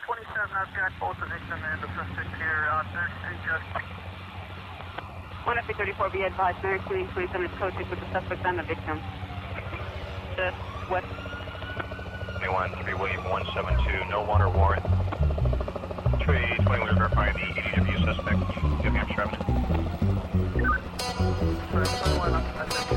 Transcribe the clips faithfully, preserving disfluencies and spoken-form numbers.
twenty-seven, I've got both the victim and the suspect here, uh, third Street, just. one F thirty-four, be advised, Mary Queen twenty-seven is code six with the suspect and the victim. Just west. twenty-one, three William one seven two, no warrant or warrant. three twenty-one, verify the E D W suspect, New Hampshire Avenue. twenty-one, I'm going to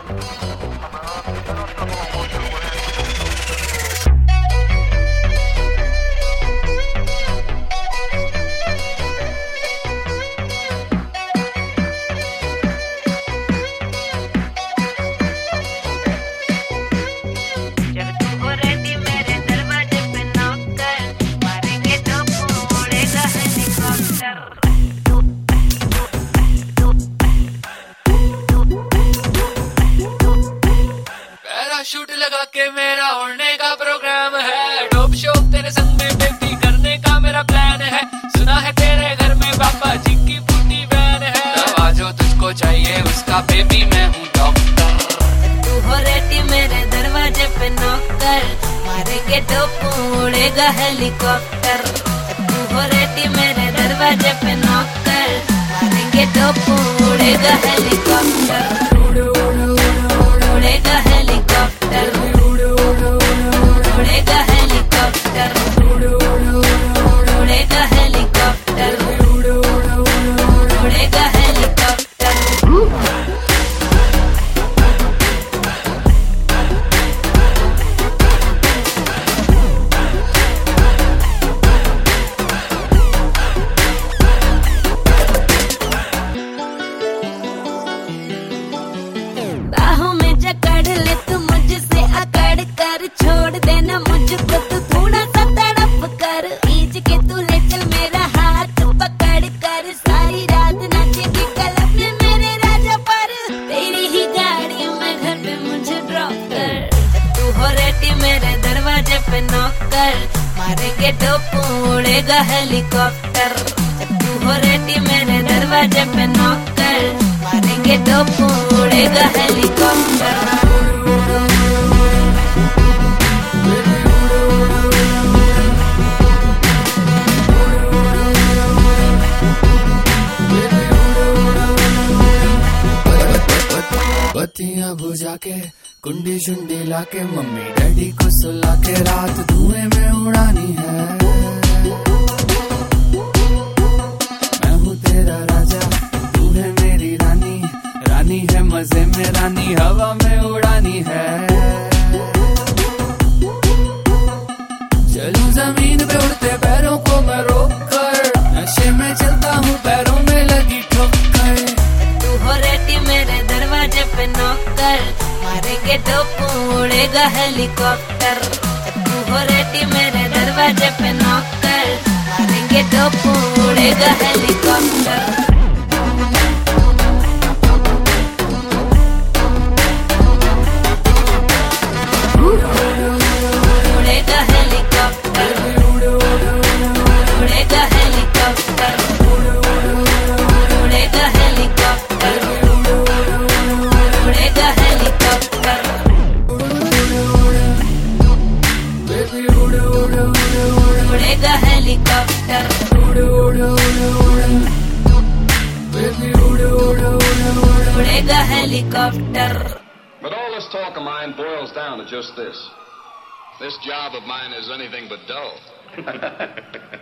shoot लगा के मेरा उड़ने का programme है, top shop तेरे संग में baby करने का मेरा प्लान है, सुना है तेरे घर में पापा जी की पूरी वैन है, दवा जो तुझको चाहिए उसका बेबी मैं हूँ डॉक्टर, तू हो रेडी मेरे दरवाजे पे नौकर, मारेंगे टोप उड़ेगा हेलीकॉप्टर, तू हो रेडी मेरे दरवाजे पे नौकर, मारेंगे टोप उड़ेगा हेलीकॉप्टर, उड़ेगा हेलीकॉप्टर, उड़ेगा हेलीकॉप्टर, उड़ेगा हेलीकॉप्टर, उड़ेगा हेलीकॉप्टर। बाहों में जकड़ ले तू मुझसे अकड़ कर, छोड़ देना मुझको तू थोड़ा सा तड़प कर, खींच के तू ले चल मेरा हाथ पकड़ कर, सारी रात नाचेगी क्लब में मेरे राजा पर, तेरी ही गाड़ी में घर पे मुझे ड्रॉप कर, तू हो रेडी मेरे दरवाजे पे नौकर, मारेंगे टोप उड़ेगा हेलीकॉप्टर, तू हो रेडी मेरे दरवाजे पे नौकर, मारेंगे टोप उड़ेगा हेलीकॉप्टर। बत्तियां बुझा के कुंडी शुंडी लाके, मम्मी डैडी को सुला के रात धुएं में उड़ानी है, मैं हूँ तेरा राजा तू है मेरी रानी, रानी है मजे में रानी हवा में उड़ानी है, चलूं जमीन पे उड़ते पैरों को मैं रोक कर, नशे में चलता हूँ पैरों में लगी ठोकर, तू हो रेडी मेरे दरवाजे पे नौकर, मारेंगे टोप उड़ेगा हेलीकॉप्टर, तू हो रेडी मेरे दरवाजे पे नौकर, मारेंगे टोप उड़ेगा हेलीकॉप्टर। उड़ेगा हेलीकॉप्टर, उड़ेगा हेलीकॉप्टर, उड़ेगा हेलीकॉप्टर, उड़ेगा हेलीकॉप्टर, उड़ेगा हेलीकॉप्टर, उड़ेगा helicopter. But all this talk of mine boils down to just this. This job of mine is anything but dull.